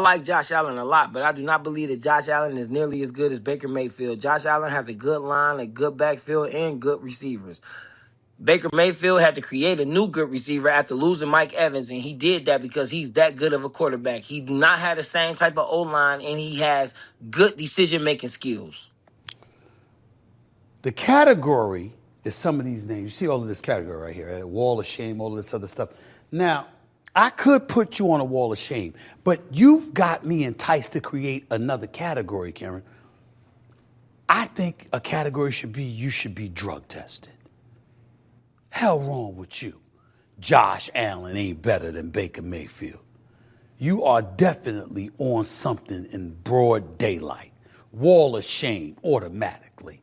like Josh Allen a lot, but I do not believe that Josh Allen is nearly as good as Baker Mayfield. Josh Allen has a good line, a good backfield, and good receivers. Baker Mayfield had to create a new good receiver after losing Mike Evans, and he did that because he's that good of a quarterback. He do not have the same type of O-line, and he has good decision-making skills. The category is some of these names. You see all of this category right here, wall of shame, all of this other stuff. Now, I could put you on a wall of shame, but you've got me enticed to create another category, Karen. I think a category should be you should be drug tested. Hell wrong with you. Josh Allen ain't better than Baker Mayfield. You are definitely on something in broad daylight. Wall of shame automatically.